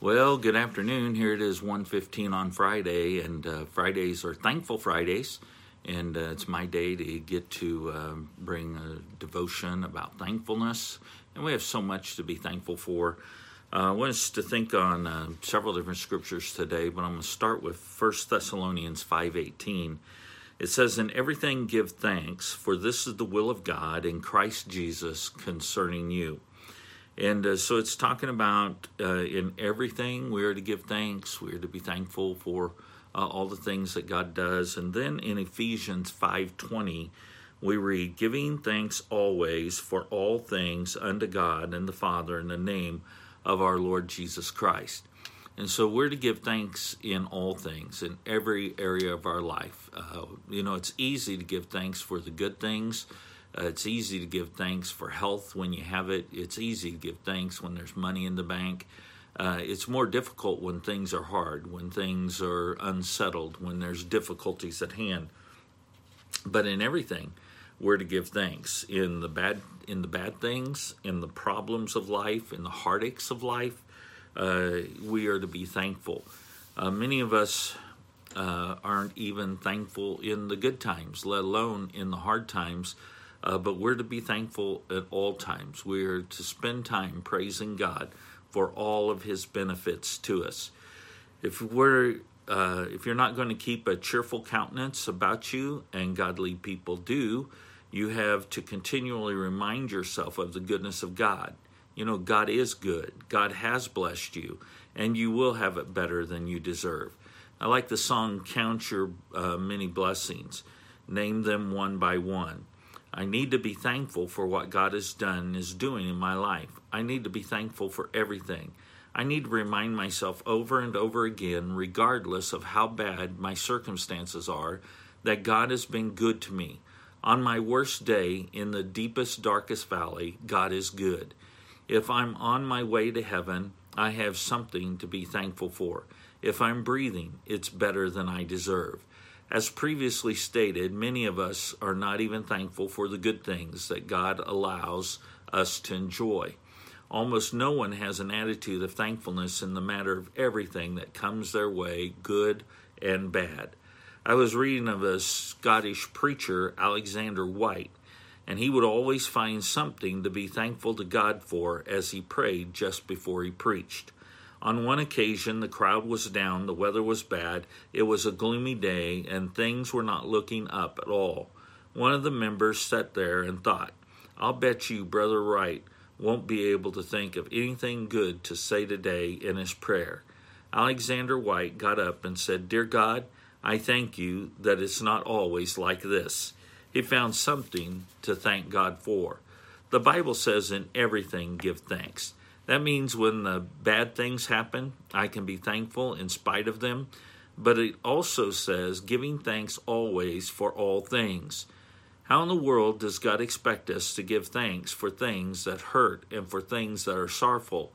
Well, good afternoon. Here it is 1:15 on Friday, and Fridays are Thankful Fridays, and it's my day to get to bring a devotion about thankfulness, and we have so much to be thankful for. I want us to think on several different scriptures today, but I'm going to start with 1 Thessalonians 5:18. It says, "In everything give thanks, for this is the will of God in Christ Jesus concerning you." And so it's talking about in everything we are to give thanks. We are to be thankful for all the things that God does. And then in Ephesians 5:20, we read, "Giving thanks always for all things unto God and the Father in the name of our Lord Jesus Christ." And so we're to give thanks in all things, in every area of our life. It's easy to give thanks for the good things. It's easy to give thanks for health when you have it. It's easy to give thanks when there's money in the bank. It's more difficult when things are hard, when things are unsettled, when there's difficulties at hand. But in everything, we're to give thanks. In the bad things, in the problems of life, in the heartaches of life, we are to be thankful. Many of us aren't even thankful in the good times, let alone in the hard times. But we're to be thankful at all times. We're to spend time praising God for all of His benefits to us. If you're not going to keep a cheerful countenance about you, and godly people do, you have to continually remind yourself of the goodness of God. God is good. God has blessed you, and you will have it better than you deserve. I like the song, "Count Your Many Blessings. Name them one by one." I need to be thankful for what God has done and is doing in my life. I need to be thankful for everything. I need to remind myself over and over again, regardless of how bad my circumstances are, that God has been good to me. On my worst day, in the deepest, darkest valley, God is good. If I'm on my way to heaven, I have something to be thankful for. If I'm breathing, it's better than I deserve. As previously stated, many of us are not even thankful for the good things that God allows us to enjoy. Almost no one has an attitude of thankfulness in the matter of everything that comes their way, good and bad. I was reading of a Scottish preacher, Alexander White, and he would always find something to be thankful to God for as he prayed just before he preached. On one occasion, the crowd was down, the weather was bad, it was a gloomy day, and things were not looking up at all. One of the members sat there and thought, "I'll bet you Brother Wright won't be able to think of anything good to say today in his prayer." Alexander White got up and said, "Dear God, I thank you that it's not always like this." He found something to thank God for. The Bible says, "In everything give thanks." That means when the bad things happen, I can be thankful in spite of them. But it also says, "Giving thanks always for all things." How in the world does God expect us to give thanks for things that hurt and for things that are sorrowful?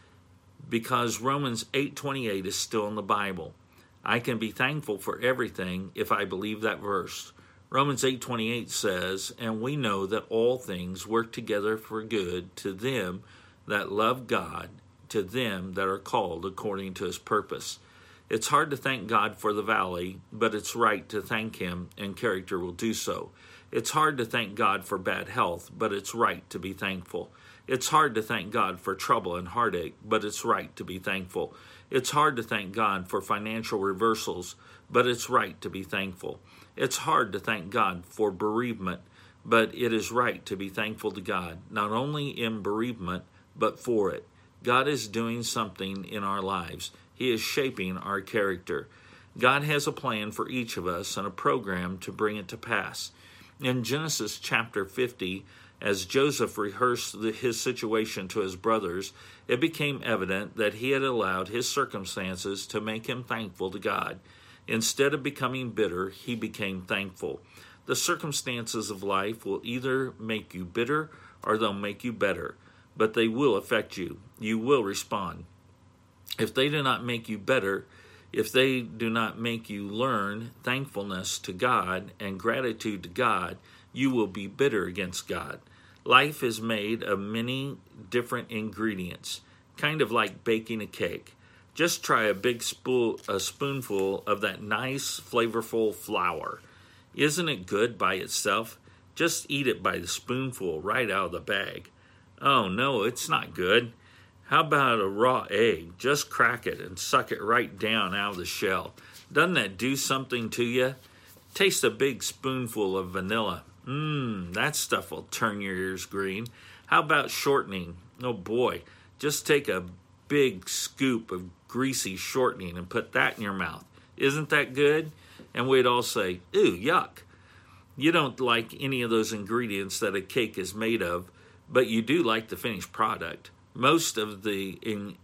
Because Romans 8:28 is still in the Bible. I can be thankful for everything if I believe that verse. Romans 8:28 says, "And we know that all things work together for good to them that love God, to them that are called according to His purpose." It's hard to thank God for the valley, but it's right to thank Him, and character will do so. It's hard to thank God for bad health, but it's right to be thankful. It's hard to thank God for trouble and heartache, but it's right to be thankful. It's hard to thank God for financial reversals, but it's right to be thankful. It's hard to thank God for bereavement, but it is right to be thankful to God, not only in bereavement, but for it. God is doing something in our lives. He is shaping our character. God has a plan for each of us and a program to bring it to pass. In Genesis chapter 50, as Joseph rehearsed his situation to his brothers, it became evident that he had allowed his circumstances to make him thankful to God. Instead of becoming bitter, he became thankful. The circumstances of life will either make you bitter or they'll make you better, but they will affect you. You will respond. If they do not make you better, if they do not make you learn thankfulness to God and gratitude to God, you will be bitter against God. Life is made of many different ingredients, kind of like baking a cake. Just try a spoonful of that nice, flavorful flour. Isn't it good by itself? Just eat it by the spoonful right out of the bag. Oh no, it's not good. How about a raw egg? Just crack it and suck it right down out of the shell. Doesn't that do something to you? Taste a big spoonful of vanilla. That stuff will turn your ears green. How about shortening? Oh boy, just take a big scoop of greasy shortening and put that in your mouth. Isn't that good? And we'd all say, "Ooh, yuck." You don't like any of those ingredients that a cake is made of, but you do like the finished product. Most of the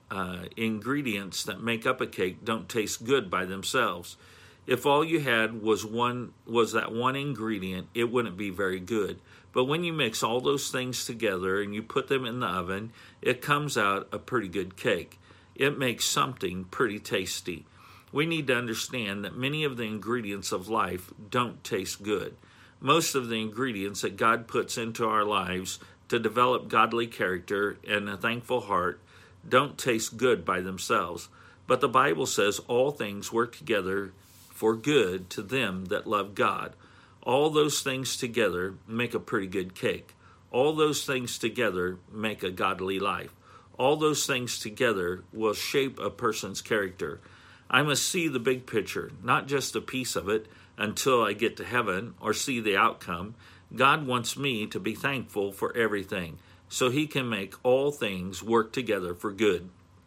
ingredients that make up a cake don't taste good by themselves. If all you had was that one ingredient, it wouldn't be very good. But when you mix all those things together and you put them in the oven, it comes out a pretty good cake. It makes something pretty tasty. We need to understand that many of the ingredients of life don't taste good. Most of the ingredients that God puts into our lives to develop godly character and a thankful heart don't taste good by themselves. But the Bible says all things work together for good to them that love God. All those things together make a pretty good cake. All those things together make a godly life. All those things together will shape a person's character. I must see the big picture, not just a piece of it, until I get to heaven or see the outcome. God wants me to be thankful for everything, so He can make all things work together for good.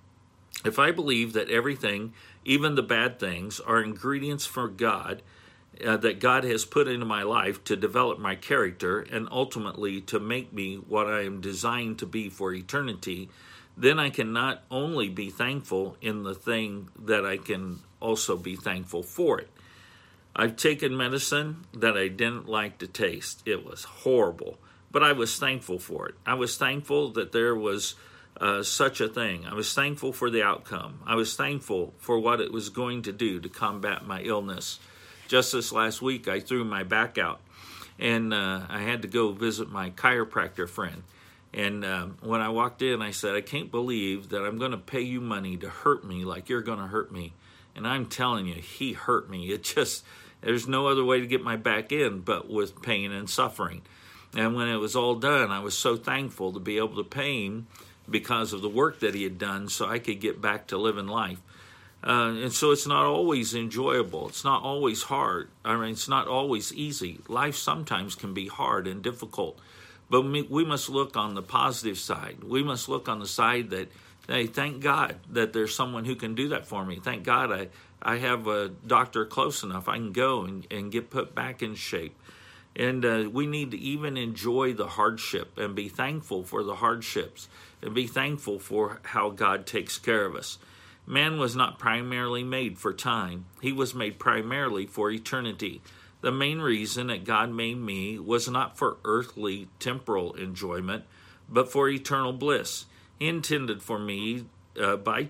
If I believe that everything, even the bad things, are ingredients for God, that God has put into my life to develop my character and ultimately to make me what I am designed to be for eternity, then I can not only be thankful in the thing, that I can also be thankful for it. I've taken medicine that I didn't like to taste. It was horrible, but I was thankful for it. I was thankful that there was such a thing. I was thankful for the outcome. I was thankful for what it was going to do to combat my illness. Just this last week, I threw my back out, and I had to go visit my chiropractor friend. And when I walked in, I said, "I can't believe that I'm going to pay you money to hurt me like you're going to hurt me." And I'm telling you, he hurt me. There's no other way to get my back in but with pain and suffering. And when it was all done, I was so thankful to be able to pay him because of the work that he had done so I could get back to living life. And so it's not always enjoyable. It's not always hard. It's not always easy. Life sometimes can be hard and difficult. But we must look on the positive side. We must look on the side that, hey, thank God that there's someone who can do that for me. Thank God I have a doctor close enough. I can go and get put back in shape. And we need to even enjoy the hardship and be thankful for the hardships and be thankful for how God takes care of us. Man was not primarily made for time. He was made primarily for eternity. The main reason that God made me was not for earthly, temporal enjoyment, but for eternal bliss. He intended for me by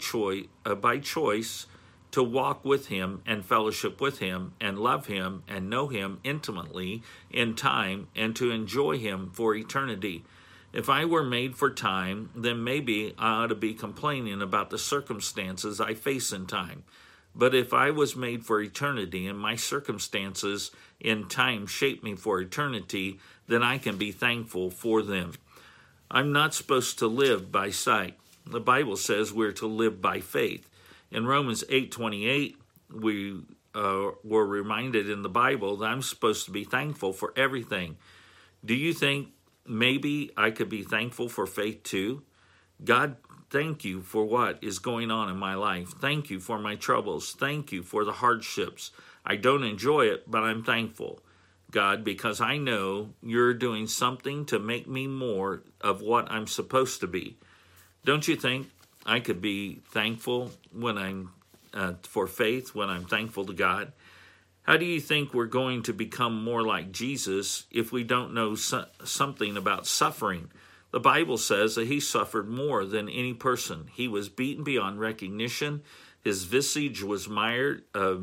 choice to walk with Him and fellowship with Him and love Him and know Him intimately in time and to enjoy Him for eternity. If I were made for time, then maybe I ought to be complaining about the circumstances I face in time. But if I was made for eternity and my circumstances in time shape me for eternity, then I can be thankful for them. I'm not supposed to live by sight. The Bible says we're to live by faith. In Romans 8:28, we were reminded in the Bible that I'm supposed to be thankful for everything. Do you think maybe I could be thankful for faith too? God, thank you for what is going on in my life. Thank you for my troubles. Thank you for the hardships. I don't enjoy it, but I'm thankful, God, because I know you're doing something to make me more of what I'm supposed to be. Don't you think I could be thankful when I'm for faith, when I'm thankful to God? How do you think we're going to become more like Jesus if we don't know something about suffering? The Bible says that He suffered more than any person. He was beaten beyond recognition. His visage was marred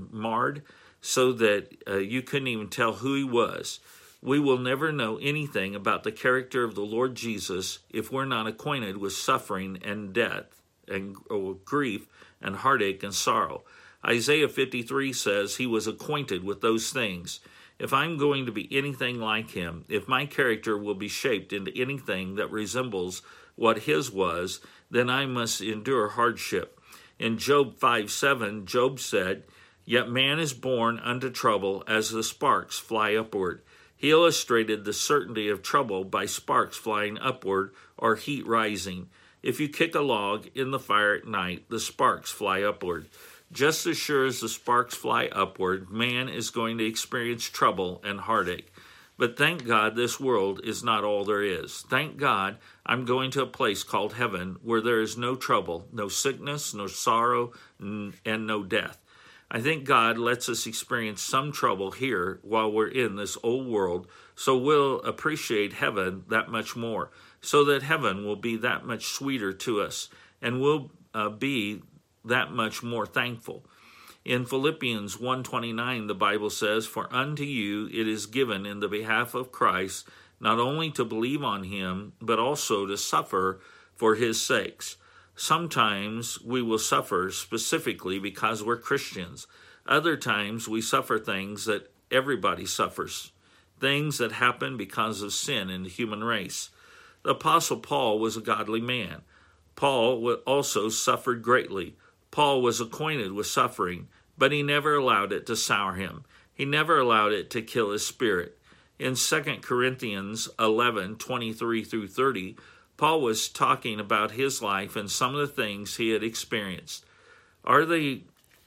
so that you couldn't even tell who He was. We will never know anything about the character of the Lord Jesus if we're not acquainted with suffering and death and grief and heartache and sorrow. Isaiah 53 says he was acquainted with those things. If I'm going to be anything like him, if my character will be shaped into anything that resembles what his was, then I must endure hardship. In Job 5:7, Job said, "Yet man is born unto trouble as the sparks fly upward." He illustrated the certainty of trouble by sparks flying upward or heat rising. If you kick a log in the fire at night, the sparks fly upward. Just as sure as the sparks fly upward, man is going to experience trouble and heartache. But thank God this world is not all there is. Thank God I'm going to a place called heaven where there is no trouble, no sickness, no sorrow, and no death. I think God lets us experience some trouble here while we're in this old world, so we'll appreciate heaven that much more, so that heaven will be that much sweeter to us, and we'll be that much more thankful. In Philippians 1:29, the Bible says, "For unto you it is given in the behalf of Christ not only to believe on him, but also to suffer for his sakes." Sometimes we will suffer specifically because we're Christians. Other times we suffer things that everybody suffers, things that happen because of sin in the human race. The Apostle Paul was a godly man. Paul also suffered greatly. Paul was acquainted with suffering, but he never allowed it to sour him. He never allowed it to kill his spirit. In 2 Corinthians 11:23 through 30, Paul was talking about his life and some of the things he had experienced. Are they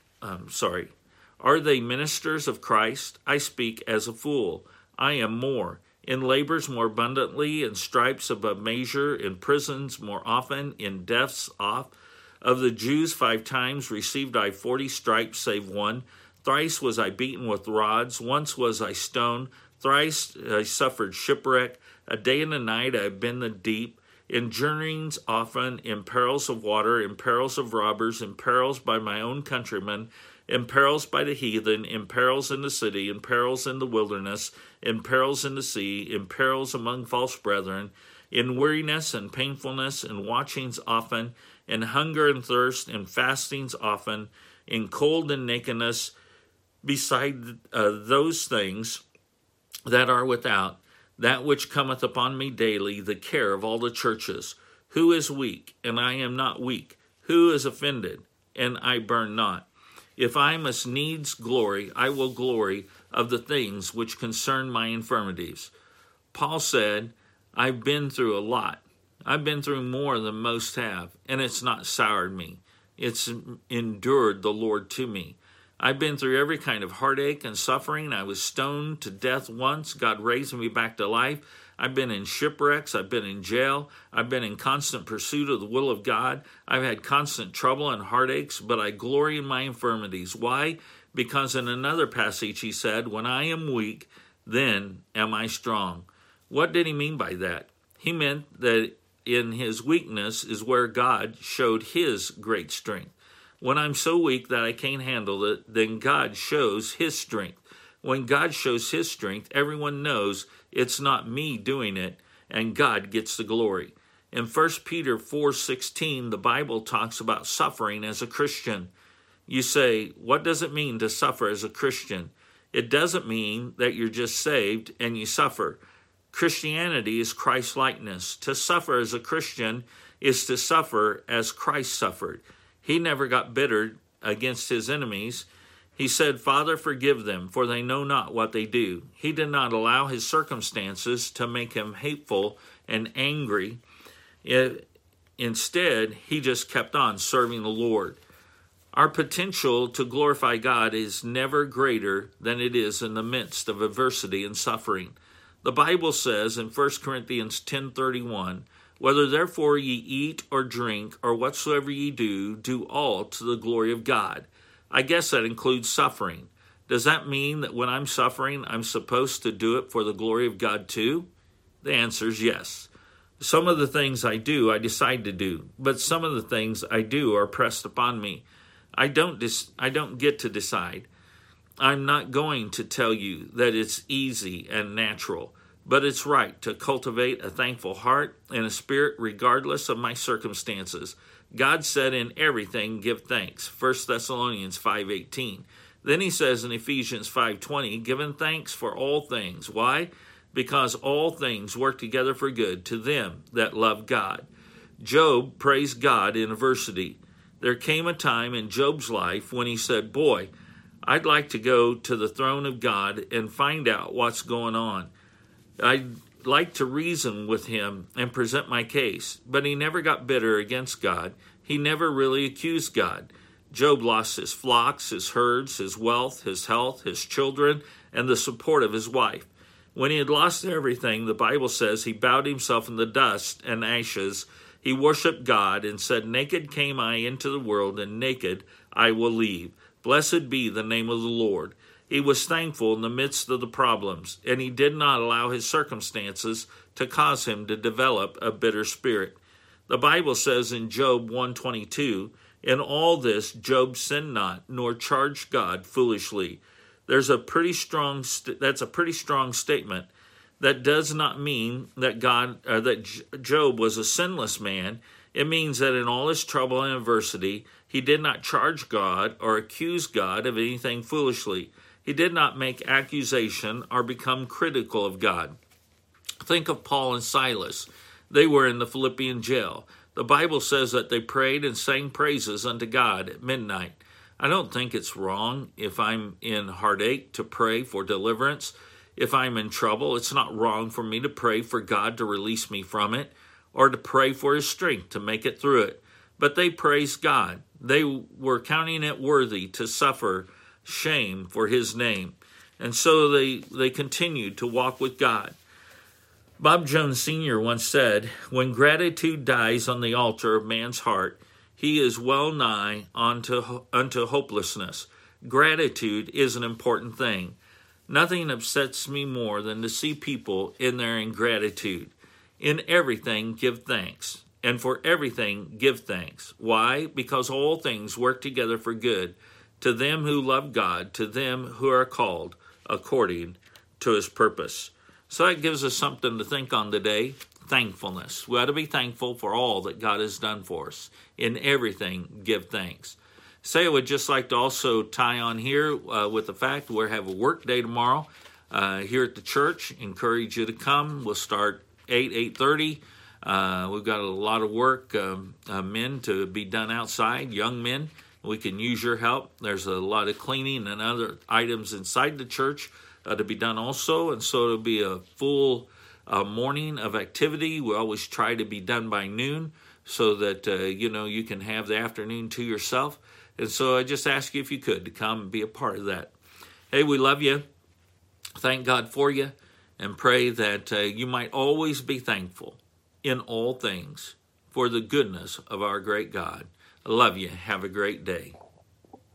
ministers of Christ? I speak as a fool. I am more. In labors more abundantly, in stripes above measure, in prisons more often, in deaths oft. Of the Jews 5 times received I 40 stripes, save one. Thrice was I beaten with rods. Once was I stoned. Thrice I suffered shipwreck. A day and a night I have been in the deep. In journeyings often, in perils of water, in perils of robbers, in perils by my own countrymen, in perils by the heathen, in perils in the city, in perils in the wilderness, in perils in the sea, in perils among false brethren, in weariness and painfulness, in watchings often, in hunger and thirst, in fastings often, in cold and nakedness, beside those things that are without, that which cometh upon me daily, the care of all the churches. Who is weak, and I am not weak? Who is offended, and I burn not? If I must needs glory, I will glory of the things which concern my infirmities. Paul said, I've been through a lot. I've been through more than most have, and it's not soured me. It's endured the Lord to me. I've been through every kind of heartache and suffering. I was stoned to death once. God raised me back to life. I've been in shipwrecks. I've been in jail. I've been in constant pursuit of the will of God. I've had constant trouble and heartaches, but I glory in my infirmities. Why? Because in another passage he said, when I am weak, then am I strong. What did he mean by that? He meant that in his weakness is where God showed his great strength. When I'm so weak that I can't handle it, then God shows his strength. When God shows his strength, everyone knows it's not me doing it, and God gets the glory. In 1 Peter 4:16, the Bible talks about suffering as a Christian. You say, what does it mean to suffer as a Christian? It doesn't mean that you're just saved and you suffer. Christianity is Christ-likeness. To suffer as a Christian is to suffer as Christ suffered. He never got bitter against his enemies. He said, Father, forgive them, for they know not what they do. He did not allow his circumstances to make him hateful and angry. Instead, he just kept on serving the Lord. Our potential to glorify God is never greater than it is in the midst of adversity and suffering. The Bible says in 1 Corinthians 10:31, whether therefore ye eat or drink or whatsoever ye do, do all to the glory of God. I guess that includes suffering. Does that mean that when I'm suffering, I'm supposed to do it for the glory of God too? The answer is yes. Some of the things I do, I decide to do, but some of the things I do are pressed upon me. I don't get to decide. I'm not going to tell you that it's easy and natural, but it's right to cultivate a thankful heart and a spirit regardless of my circumstances. God said in everything, give thanks. 1 Thessalonians 5:18. Then he says in Ephesians 5:20, giving thanks for all things. Why? Because all things work together for good to them that love God. Job praised God in adversity. There came a time in Job's life when he said, boy, I'd like to go to the throne of God and find out what's going on. I'd like to reason with him and present my case. But he never got bitter against God. He never really accused God. Job lost his flocks, his herds, his wealth, his health, his children, and the support of his wife. When he had lost everything, the Bible says he bowed himself in the dust and ashes. He worshiped God and said, naked came I into the world, and naked I will leave. Blessed be the name of the Lord. He was thankful in the midst of the problems, and he did not allow his circumstances to cause him to develop a bitter spirit. The Bible says in Job 1:22, in all this Job sinned not, nor charged God foolishly. That's a pretty strong statement. That does not mean that Job was a sinless man. It means that in all his trouble and adversity, he did not charge God or accuse God of anything foolishly. He did not make accusation or become critical of God. Think of Paul and Silas. They were in the Philippian jail. The Bible says that they prayed and sang praises unto God at midnight. I don't think it's wrong if I'm in heartache to pray for deliverance. If I'm in trouble, it's not wrong for me to pray for God to release me from it or to pray for his strength to make it through it. But they praised God. They were counting it worthy to suffer shame for his name. And so they continued to walk with God. Bob Jones Sr. once said, when gratitude dies on the altar of man's heart, he is well nigh unto hopelessness. Gratitude is an important thing. Nothing upsets me more than to see people in their ingratitude. In everything, give thanks. And for everything, give thanks. Why? Because all things work together for good to them who love God, to them who are called according to his purpose. So that gives us something to think on today. Thankfulness. We ought to be thankful for all that God has done for us. In everything, give thanks. Say I would just like to also tie on here with the fact we have a work day tomorrow here at the church. Encourage you to come. We'll start 8:30. We've got a lot of work, men to be done outside, young men. We can use your help. There's a lot of cleaning and other items inside the church to be done also. And so it'll be a full morning of activity. We always try to be done by noon so that, you can have the afternoon to yourself. And so I just ask you if you could to come and be a part of that. Hey, we love you. Thank God for you. And pray that you might always be thankful in all things for the goodness of our great God. I love you. Have a great day.